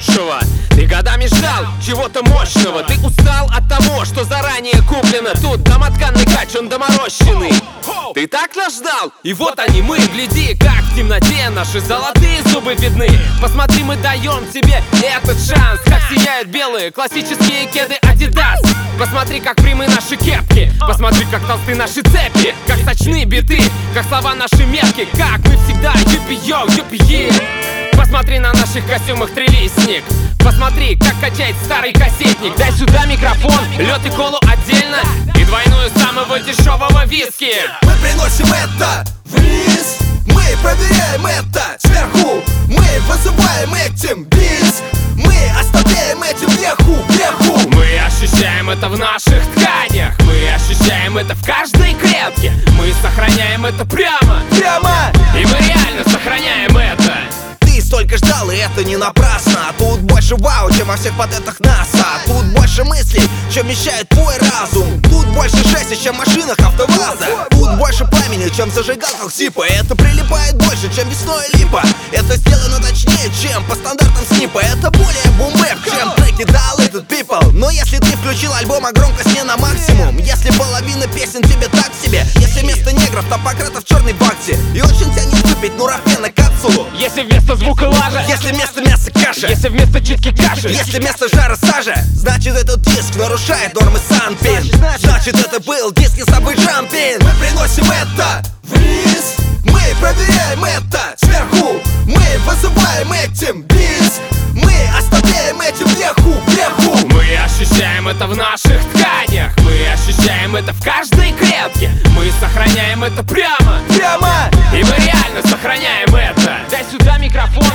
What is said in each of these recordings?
лучшего. Ты годами ждал чего-то мощного. Ты устал от того, что заранее куплено. Тут домотканный кач, он доморощенный. Ты так нас ждал? И вот они мы, гляди, как в темноте наши золотые зубы видны. Посмотри, мы даем тебе этот шанс. Как сияют белые классические кеды Adidas. Посмотри, как прямы наши кепки. Посмотри, как толсты наши цепи. Как сочны биты, как слова наши метки. Как мы всегда юпи-йо, юпи-е. Посмотри на наших костюмах трилистник. Посмотри, как качает старый кассетник. Дай сюда микрофон, лед и колу отдельно. И двойную самого дешевого виски. Мы приносим это вниз. Мы проверяем это сверху. Мы вызываем этим бис. Мы оставляем этим веху. Мы ощущаем это в наших тканях. Мы ощущаем это в каждой клетке. Мы сохраняем это прямо. И мы реально сохраняем это. Ты столько ждал, и это не напрасно. Тут больше вау, чем во всех патентах НАСА. Тут больше мыслей, чем вмещает твой разум. Тут больше жести, чем в машинах АвтоВАЗа. Тут больше пламени, чем в зажигалках СИПа. Это прилипает больше, чем весной липа. Это сделано точнее, чем по стандартам СНИПа. Это более бум-бэп, чем треки да Little People. Но если ты включил альбом, а громкость не на максимум, если половина песен тебе так себе, если вместо негров топократов черный бакси, и очень тянет выпить нурофен на капсулу, если вместо звука лажа, если вместо мяса каша, если вместо читки каши, если вместо жара сажа, значит этот диск нарушает нормы Санпин. Значит это был диск из собой Джампин. Мы приносим это вниз. Мы проверяем это сверху. Мы вызываем этим бис. Мы оставляем этим веху. Мы ощущаем это в наших тканях. Мы ощущаем это в каждой клетке. Мы сохраняем это прямо. И мы реально сохраняем это. Дай сюда микрофон.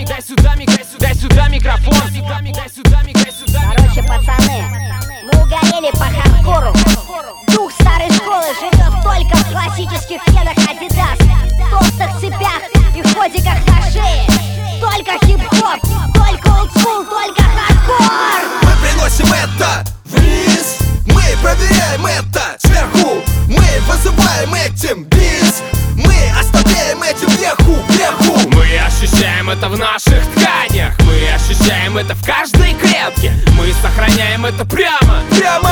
Дай сюда микрофон. Короче, пацаны, мы угорели по хардкору. Дух старой школы живет только в классических кедах Adidas, толстых цепях и в ходиках на шее. Только хип-хоп, только олдскул, только хардкор. Мы приносим это вниз. Мы проверяем это сверху. Мы вызываем этим бис. Мы оставляем этим веху. Мы ощущаем это в наших тканях. Мы ощущаем это в каждой клетке. Мы сохраняем это прямо.